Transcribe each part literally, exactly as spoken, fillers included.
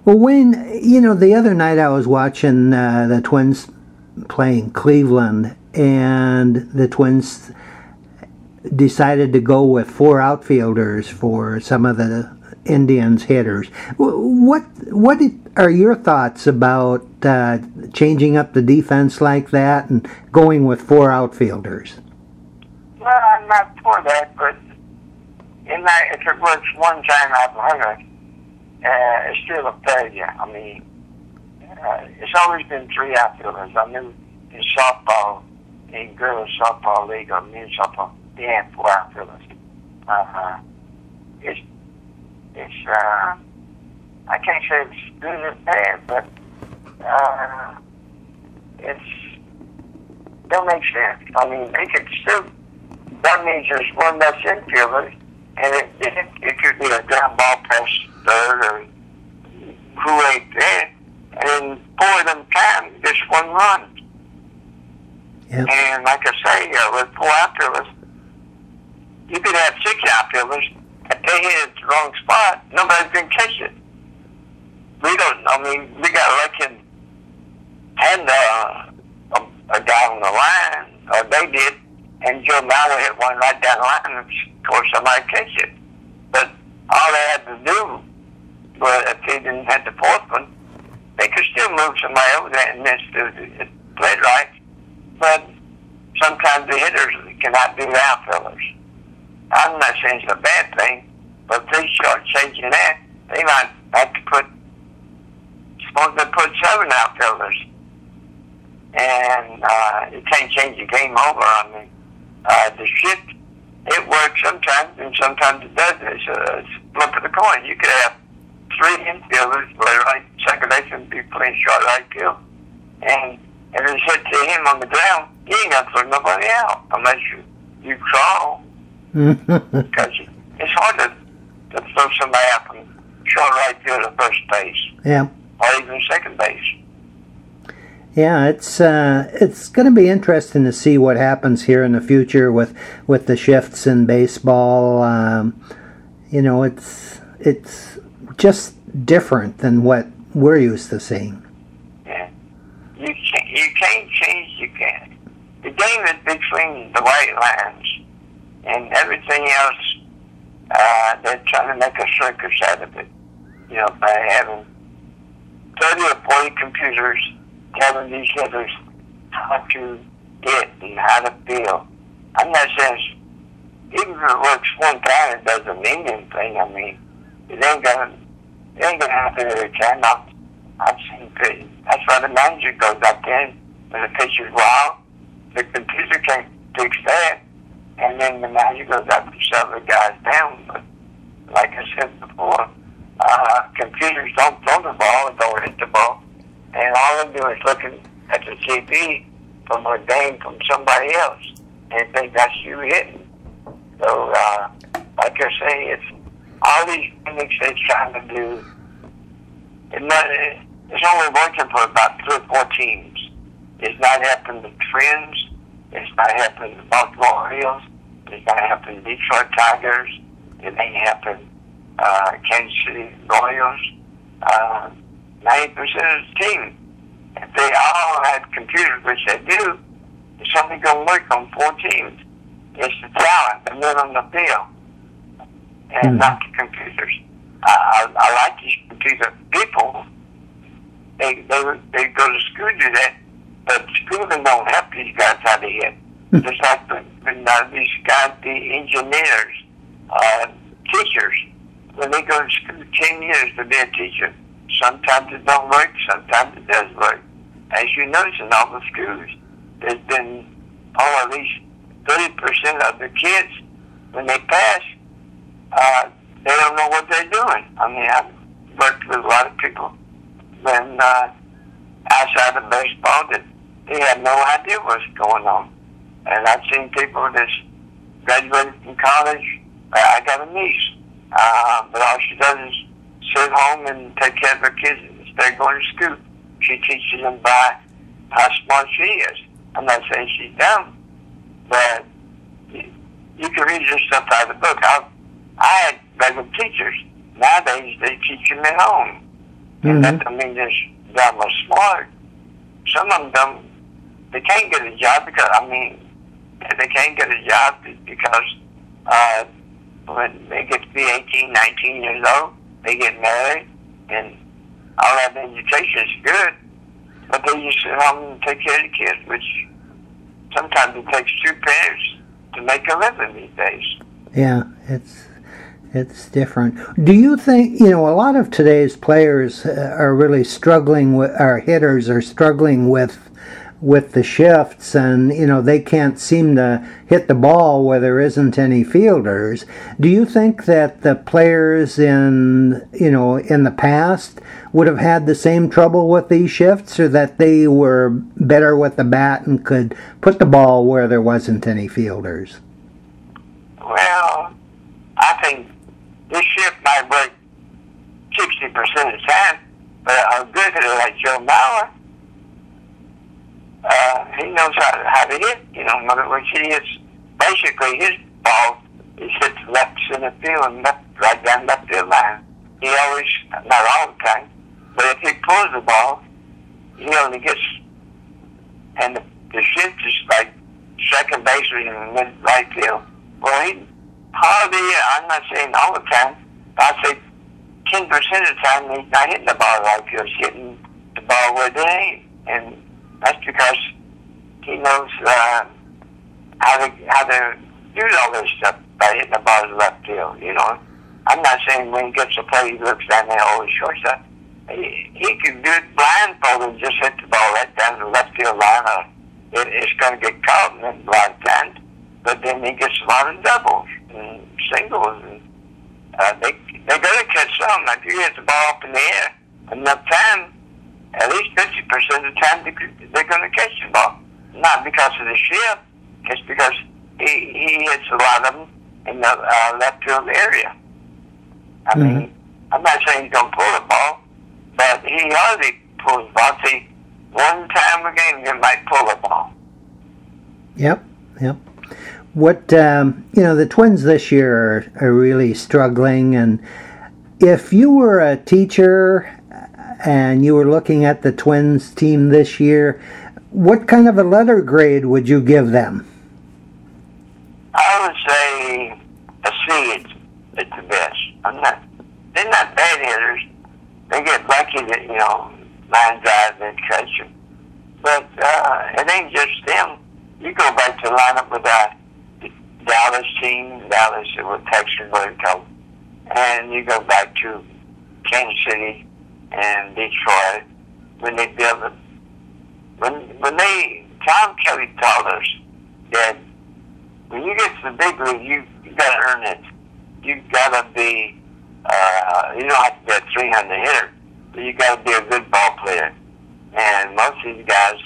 Well, Wayne, you know, the other night I was watching uh, the Twins playing Cleveland, and the Twins decided to go with four outfielders for some of the Indians hitters. What what are your thoughts about uh, changing up the defense like that and going with four outfielders? Well, I'm not for that, but in that, if it works one time out of a hundred, uh, it's still a failure. I mean, uh, it's always been three outfielders. I knew in softball, in girls softball league or men's softball, they had four outfielders. Uh-huh. It's, it's, uh, I can't say it's good or bad, but, uh, it's, don't make sense. I mean, they could still, that means there's one less infielder, and it, it, it could be a ground ball past third or who ain't there, and four of them times, just one run. Yep. And like I say, uh, with four outfielders, you could have six outfielders. If they hit it the wrong spot, nobody can catch it. We don't, I mean, we got Lincoln and uh, a, a guy on the line, or they did, and Joe Mauer hit one right down the line, and of course somebody catch it. But all they had to do was, if they didn't have the fourth one, they could still move somebody over there and then still play it right. But sometimes the hitters cannot do the outfielders. I'm not saying it's a bad thing, but if they start changing that, they might have to put, supposed to put seven outfielders. And uh, it can't change the game over. I mean, uh, the shift, it works sometimes, and sometimes it doesn't. It's a flip of the coin. You could have three infielders play right, second base, and be playing short right field. And if it's hit to him on the ground, he ain't got to throw nobody out unless you, you crawl. Because it's hard to, to throw somebody out from short right field to first base. Yeah. Or even second base. Yeah, it's uh, it's going to be interesting to see what happens here in the future with with the shifts in baseball. Um, you know, it's it's just different than what we're used to seeing. Yeah, you can't, you can't change. You can't. The game is between the white lines and everything else. Uh, they're trying to make a circus out of it. You know, by having thirty or forty computers telling these hitters how to hit and how to feel. I'm not saying, even if it works one time, it doesn't mean anything. I mean, it ain't gonna, it ain't gonna happen every time. I've, I've seen pitch. That's why the manager goes out there when the pitcher's wild. The computer can't fix that, and then the manager goes out to shut the guys down. But like I said before, uh, computers don't throw the ball, don't hit the ball. And all they do is looking at the T V from a game from somebody else and think that's you hitting. So, uh, like I say, it's all these things they're trying to do. It not, it's only working for about three or four teams. It's not helping the Twins. It's not helping the Baltimore Orioles. It's not helping the Detroit Tigers. It ain't helping uh, Kansas City Royals. Uh, ninety percent of the team, if they all had computers, which they do, it's only going to work on four teams. It's the talent, the men on the field, and mm. not the computers. I, I, I like these computer people. They, they they go to school to do that, but schooling don't help these guys how to hit. Just like the, the, uh, these guys, the engineers, uh, teachers, when they go to school ten years to be a teacher, sometimes it don't work, sometimes it does work. As you notice in all the schools, there's been, oh, at least thirty percent of the kids, when they pass, uh, they don't know what they're doing. I mean, I've worked with a lot of people when, uh, outside of baseball, that they have no idea what's going on. And I've seen people that's graduated from college. I got a niece, uh, but all she does is sit home and take care of her kids instead of going to school. She teaches them by how smart she is. I'm not saying she's dumb, but you, you can read this stuff out of the book. I, I had regular teachers. Nowadays, they teach them at home. And mm-hmm. that don't mean they're dumb or smart. Some of them don't, they can't get a job because, I mean, they can't get a job because uh, when they get to be eighteen, nineteen years old, they get married, and all that education is good, but they just sit home and take care of the kids, which sometimes it takes two parents to make a living these days. Yeah, it's it's different. Do you think, you know, a lot of today's players are really struggling with, our hitters are struggling with with the shifts, and you know they can't seem to hit the ball where there isn't any fielders. Do you think that the players in you know in the past would have had the same trouble with these shifts, or that they were better with the bat and could put the ball where there wasn't any fielders? Well, I think this shift might work sixty percent of the time, but a good hitter like Joe Mauer, Uh, he knows how, how to hit, you know, in other words, he hits, basically his ball is hit to left center field and left, right down left field line. He always, not all the time, but if he pulls the ball, he only gets, and the, the shift is like second base and mid right field. Well, he hardly, I'm not saying all the time, but I'd say ten percent of the time he's not hitting the ball right field, he's hitting the ball where they ain't. And that's because he knows uh, how to how to do all this stuff by hitting the ball to left field. You know, I'm not saying when he gets a play he looks down there over the shortstop. He he can do it blindfolded and just hit the ball right down the left field line. Or it, it's going to get caught in a lot of times, but then he gets a lot of doubles and singles, and uh, they they're going to catch some. If you hit the ball up in the air enough time, at least fifty percent of the time they're going to catch the ball. Not because of the shift, it's because he, he hits a lot of them in the uh, left field area. I mm-hmm. mean, I'm not saying he's going to pull the ball, but he hardly pulls the ball. See, one time a game he might pull the ball. Yep, yep. What, um, you know, the Twins this year are, are really struggling, and if you were a teacher and you were looking at the Twins team this year, what kind of a letter grade would you give them? I would say a C at, at the best. I'm not. They're not bad hitters. They get lucky that you know line drive and catch them. But uh, it ain't just them. You go back to the lineup with that Dallas team, Dallas with Texas, what it called, and you go back to Kansas City and Detroit when they built it. When when they Tom Kelly told us that when you get to the big league, you you gotta earn it. You gotta be uh, you don't have to be a three hundred hitter, but you gotta be a good ball player. And most of these guys,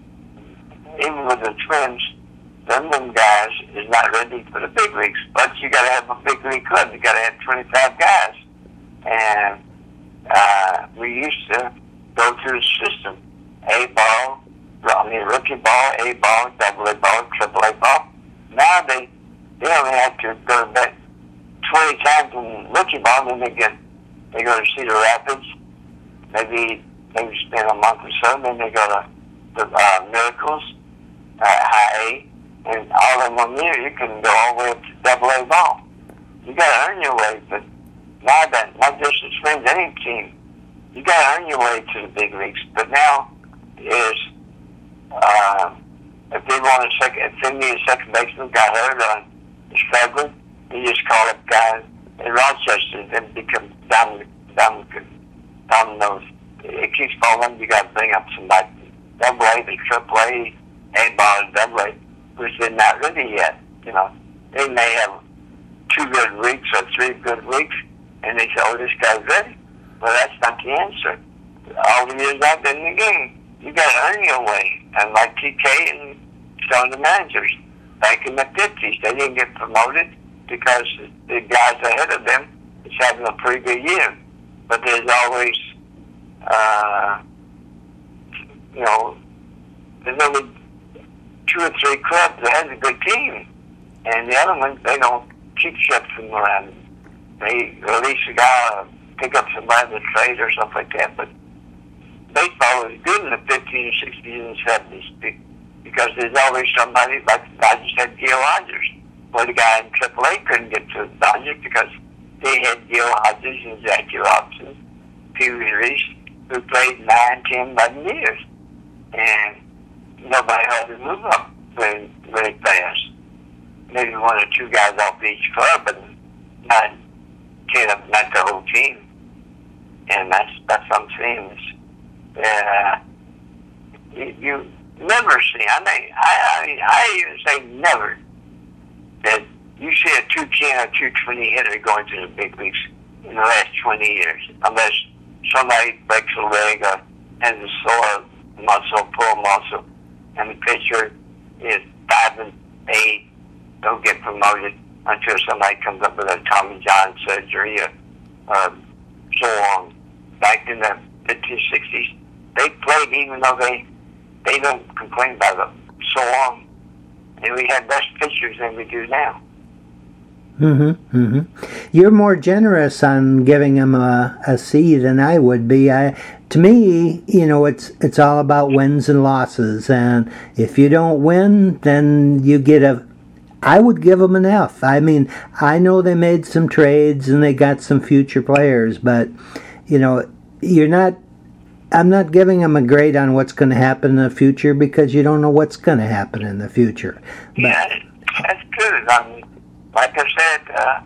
even with the Twins, some of them guys is not ready for the big leagues. But you gotta have a big league club. You gotta have twenty-five guys, and uh, we used to go through the system. A ball, I mean rookie ball, A ball, double A ball, triple A ball. Now they they only have to go to bed twenty times in rookie ball, then they get they go to Cedar Rapids, maybe maybe spend a month or so, then they go to the uh, Miracles, uh, High A, and all in one year you can go all the way up to double A ball. You gotta earn your way, but now that not just the Twins, any team, you gotta earn your way to the big leagues. But now is uh, if they want a second, if they need a second baseman, got hurt or is struggling, you just call up guys in Rochester, then become down, down, dominoes. It keeps falling. You got to bring up somebody double A to triple A, A ball to double A, which they're not ready yet. You know, they may have two good weeks or three good weeks, and they say, "Oh, this guy's ready." Well, that's not the answer. All the years I've been in the game, you got to earn your way. And like T K and some of the managers, back in the fifties, they didn't get promoted because the guys ahead of them is having a pretty good year. But there's always, uh, you know, there's only two or three clubs that has a good team, and the other ones, they don't keep shifting around. They release a guy pick up somebody in the trade or something like that. But baseball was good in the fifties, sixties, and seventies because there's always somebody, like the Dodgers had Gil Hodges. Well, the guy in triple A couldn't get to the Dodgers because they had Gil Hodges and Jackie Robinson, Pee Wee Reese, who played nine, ten, eleven years. And nobody had to move up very, very fast. Maybe one or two guys off each club, but not ten of not the whole team. And that's that's what I'm saying. Is, uh, you, you never see. I mean, I, I I even say never that you see a two ten or two twenty hitter going to the big leagues in the last twenty years, unless somebody breaks a leg or has a sore muscle, pull muscle, and the pitcher is five and eight, don't get promoted until somebody comes up with a Tommy John surgery or uh, so on. Back in the fifties, sixties, they played even though they they don't complain about it so on. And we had less pitchers than we do now. Mm-hmm, mm-hmm. You're more generous on giving them a, a C than I would be. I, to me, you know, it's it's all about wins and losses. And if you don't win, then you get a... I would give them an F. I mean, I know they made some trades and they got some future players, but, you know, you're not... I'm not giving them a grade on what's going to happen in the future because you don't know what's going to happen in the future. But, yeah, that's true. I mean, like I said, uh,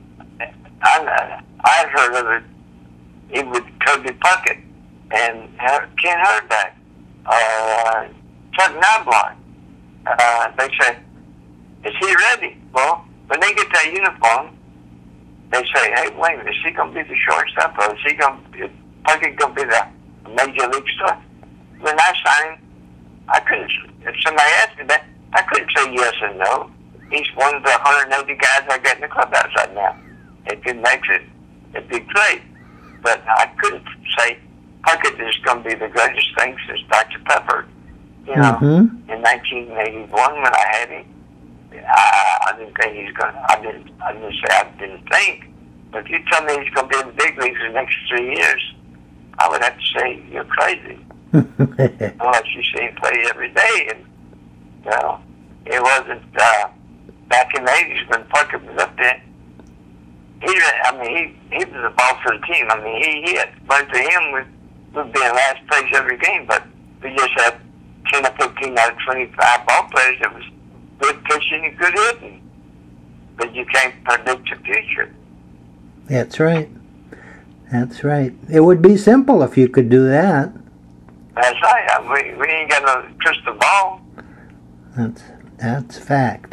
I, I've heard of it, even with Cody Puckett and Ken Herdback, uh, Chuck Knobloch. Uh, they say, is he ready? Well, when they get that uniform, they say, hey, wait a minute, is he going to be the shortstop or is he going to be, Puckett going to be the major league star? When I signed, I couldn't, if somebody asked me that, I couldn't say yes or no. He's one of the one hundred eighty guys I got in the clubhouse right now. If he makes it, it'd be great. But I couldn't say Puckett is going to be the greatest thing since Doctor Pepper. You know, mm-hmm. in nineteen eighty-one when I had him, I, I didn't think he's going to, I didn't, I didn't say I didn't think. But if you tell me he's going to be in the big leagues in the next three years, I would have to say, you're crazy. Unless you see him play every day. And, you know, it wasn't, uh, back in the eighties when Puckett was up there, he, I mean, he, he was the boss of the team. I mean, he, he had, but to him, we, we'd be in last place every game, but we just had ten or fifteen out of twenty-five ball players that was good pitching and good hitting. But you can't predict the future. That's right. That's right. It would be simple if you could do that. That's right. We, we ain't got no crystal ball. That's, that's fact.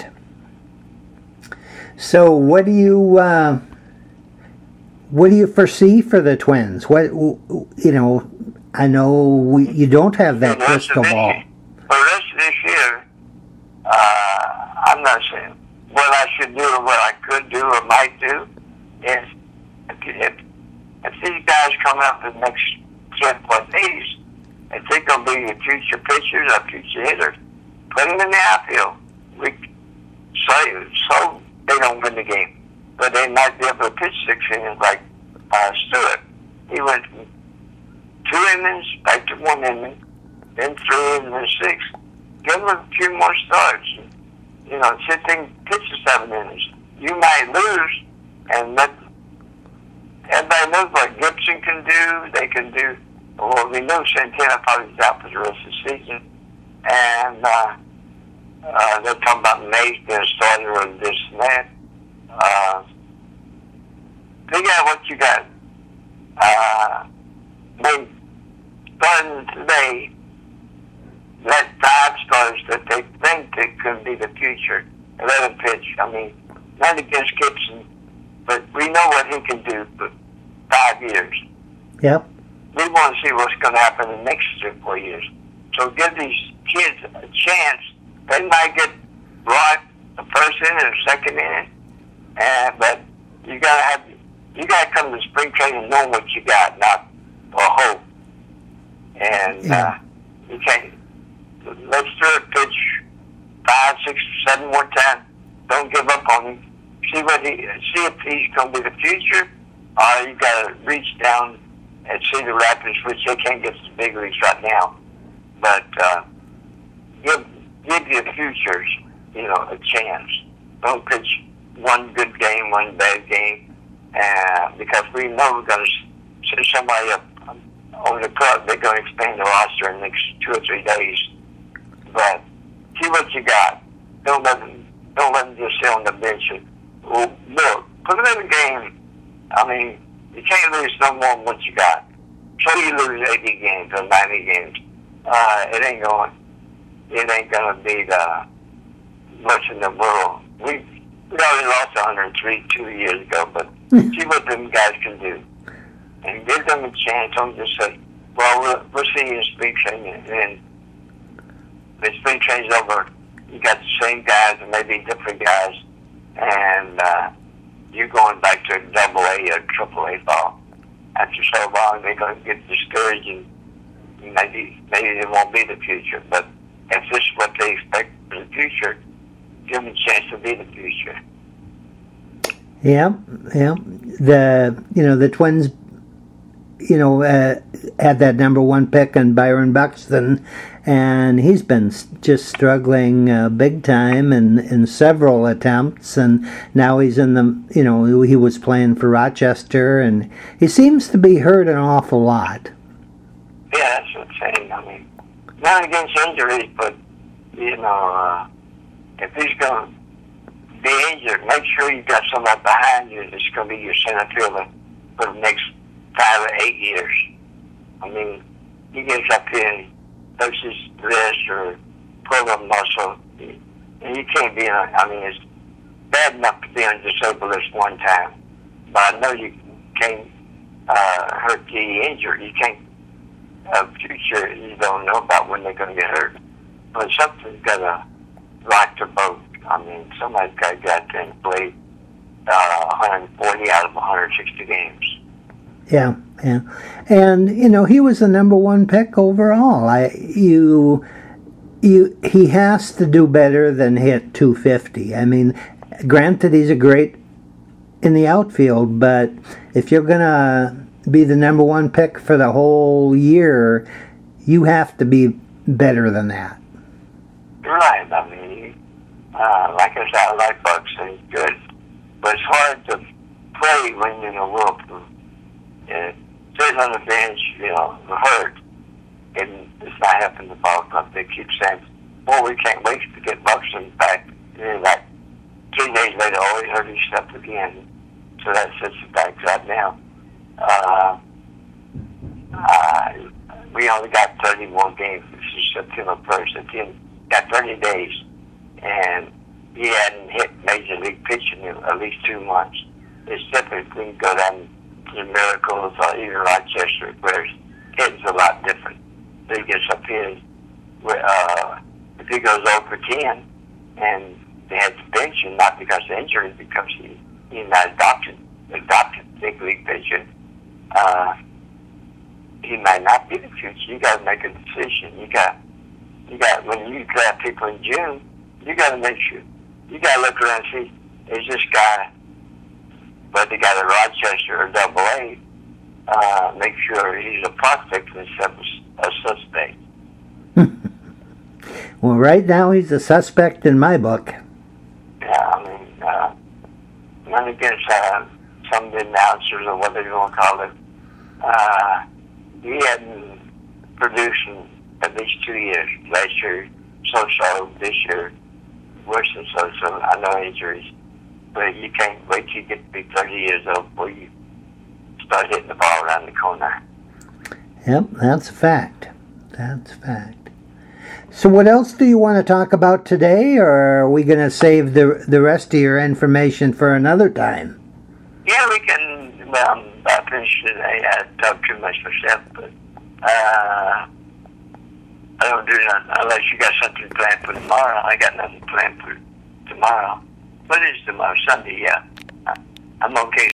So, what do you uh, what do you foresee for the Twins? What you know, I know we, you don't have that crystal ball. For the rest of this year, uh, I'm not saying what I should do or what I could do or might do. Is if, if, if these guys come out the next ten plus days, if they're going to be the future pitchers or future hitters, put them in the outfield. We so so. They don't win the game, but they might be able to pitch six innings like uh, Stewart. He went from two innings back to one inning, then three and then six. Give him a few more starts. You know, sit there and pitch the seven innings. You might lose, and let everybody knows what Gibson can do. They can do. Well, we know Santana probably is out for the rest of the season, and. Uh, Uh, they're talking about Mays being a starter or this and that. Uh, figure out what you got. Uh, they, starting today, let five stars that they think that could be the future. Let them pitch. I mean, not against Gibson, but we know what he can do for five years. Yep. We want to see what's going to happen in the next three, four years. So give these kids a chance. They might get right the first inning or second inning, and but you gotta have you gotta come to spring training knowing what you got, not for hope. And yeah. uh, you can't. Let's do it. Pitch five, six, seven more times. Don't give up on him. See what he see if he's gonna be the future, Uh, you got to reach down and Cedar Rapids, which they can't get to the big leagues right now, but uh, give give your futures, you know, a chance. Don't pitch one good game, one bad game, uh, because we know we're going to send somebody up on the club. They're going to expand the roster in the next two or three days. But see what you got. Don't let them, don't let them just sit on the bench and well, look. Put them in the game. I mean, you can't lose no more than what you got. So you lose eighty games or ninety games. Uh, it ain't going. It ain't going to be the much in the world. We we already lost one hundred three two years ago, but see what them guys can do. And give them a chance. Don't just say, well, we'll, we'll see you in spring training. And the spring training's over. You got the same guys and maybe different guys. And uh, you're going back to double A or triple A ball. After so long, they're going to get discouraged and maybe, maybe it won't be the future. But if this is what they expect for the future, give them a chance to be the future. Yeah, yeah. The, you know, the Twins, you know, uh, had that number one pick on Byron Buxton, and he's been just struggling uh, big time in, in several attempts, and now he's in the, you know, he was playing for Rochester, and he seems to be hurt an awful lot. Yeah, that's what I'm saying. I mean, not against injuries, but, you know, uh, if he's going to be injured, make sure you got somebody behind you that's going to be your center fielder for the next five or eight years. I mean, he gets up here and does his wrist or pull a muscle, and you can't be on, I mean, it's bad enough to be on disabled list one time, but I know you can't uh, hurt the injured. You can't, uh, future, you don't know about when they're going to get hurt. But something's got to rock the boat. I mean, somebody's got to get out there and play uh, one hundred forty out of one hundred sixty games. Yeah, yeah, and you know he was the number one pick overall. I you you he has to do better than hit two fifty. I mean, granted he's a great in the outfield, but if you're gonna be the number one pick for the whole year, you have to be better than that. Right. I mean, uh, like I said, I like Buxton. He's good, but it's hard to play when you're in a whirlpool. And sitting on the bench, you know, hurt, and it's not helping the ball club. They keep saying, "Oh, we can't wait to get Buxton back." And then, like three days later, oh, he hurt himself again. So that sets it back right now. Uh, uh, we only got thirty more games. This is September first. The team got thirty days, and he hadn't hit major league pitching in at least two months. It's typically go down the Miracles or even Rochester, where his hitting's a lot different. So he gets up here, uh, if he goes over ten, and they had to bench him, not because of injury, because he, he's not adopted, adopted big league pitcher, uh, he might not be the future. You got to make a decision. You got, you got when you draft people in June, you got to make sure, you got to look around and see, is this guy, whether he got a Rochester or double A, uh, make sure he's a prospect instead of a suspect. Well, right now he's a suspect in my book. Yeah, I mean, uh, none against uh, some of the announcers or whatever you want to call it. Uh, he hadn't produced in at least two years. Last year, so-so. This year, worse than so-so. I know injuries. But you can't wait till you get to be thirty years old before you start hitting the ball around the corner. Yep, that's a fact. That's a fact. So what else do you want to talk about today, or are we going to save the the rest of your information for another time? Yeah, we can. Well, I'm about finished today. I talked too much myself, but uh, I don't do nothing unless you got something planned for tomorrow. I got nothing planned for tomorrow. What is tomorrow? Sunday, yeah. I'm okay